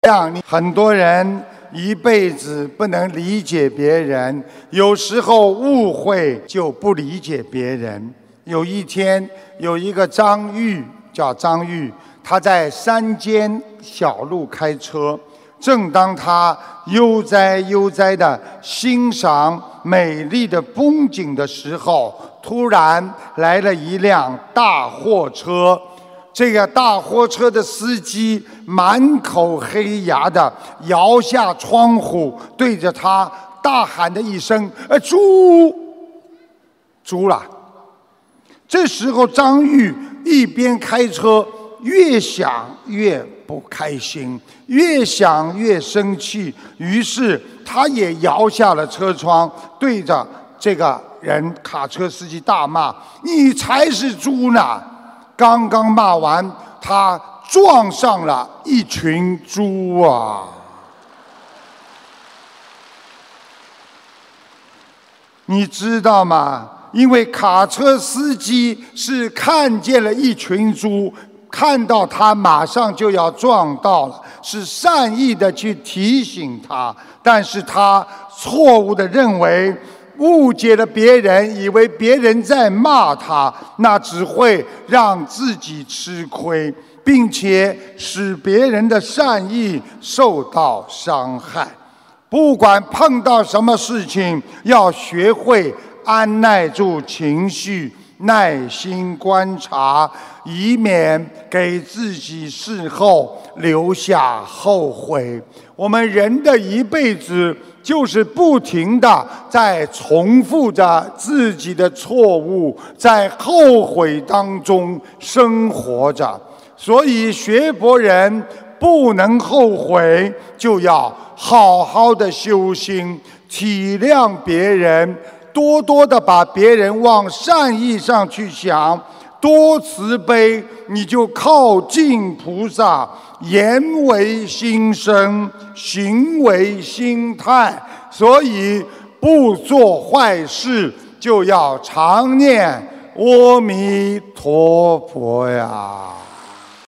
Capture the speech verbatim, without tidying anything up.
这样，很多人一辈子不能理解别人，有时候误会就不理解别人。有一天，有一个张玉，叫张玉，他在山间小路开车，正当他悠哉悠哉地欣赏美丽的风景的时候，突然来了一辆大货车。这个大货车的司机满口黑牙的摇下窗户，对着他大喊的一声：“呃，猪！”猪了。这时候张玉一边开车，越想越不开心，越想越生气，于是他也摇下了车窗，对着这个人卡车司机大骂：“你才是猪呢！”刚刚骂完，他撞上了一群猪啊！你知道吗？因为卡车司机是看见了一群猪，看到他马上就要撞到了，是善意的去提醒他，但是他错误的认为，误解了别人，以为别人在骂他，那只会让自己吃亏，并且使别人的善意受到伤害。不管碰到什么事情，要学会按耐住情绪，耐心观察，以免给自己事后留下后悔。我们人的一辈子就是不停地在重复着自己的错误，在后悔当中生活着。所以学佛人不能后悔，就要好好的修心，体谅别人，多多的把别人往善意上去想，多慈悲，你就靠近菩萨。言为心声，行为心态，所以不做坏事就要常念阿弥陀佛呀。